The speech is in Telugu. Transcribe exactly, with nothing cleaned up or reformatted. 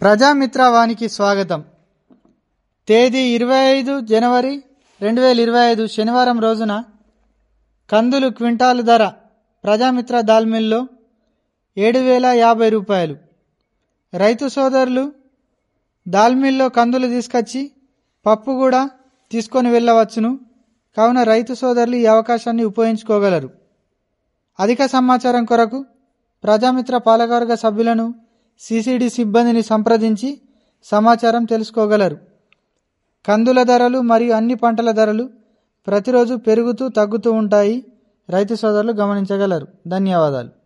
ప్రజామిత్ర వానికి స్వాగతం. తేదీ ఇరవై ఐదు జనవరి రెండు వేల ఇరవై ఐదు శనివారం రోజున కందులు క్వింటాలు ధర ప్రజామిత్ర దాల్ మిల్లో ఏడు వేల యాభై రూపాయలు. రైతు సోదరులు దాల్ మిల్లో కందులు తీసుకొచ్చి పప్పు కూడా తీసుకొని వెళ్ళవచ్చును. కావున రైతు సోదరులు ఈ అవకాశాన్ని ఉపయోగించుకోగలరు. అధిక సమాచారం కొరకు ప్రజామిత్ర పాలకవర్గ సభ్యులను సిసిడి సిబ్బందిని సంప్రదించి సమాచారం తెలుసుకోగలరు. కందుల ధరలు మరియు అన్ని పంటల ధరలు ప్రతిరోజు పెరుగుతూ తగ్గుతూ ఉంటాయి. రైతు సోదరులు గమనించగలరు. ధన్యవాదాలు.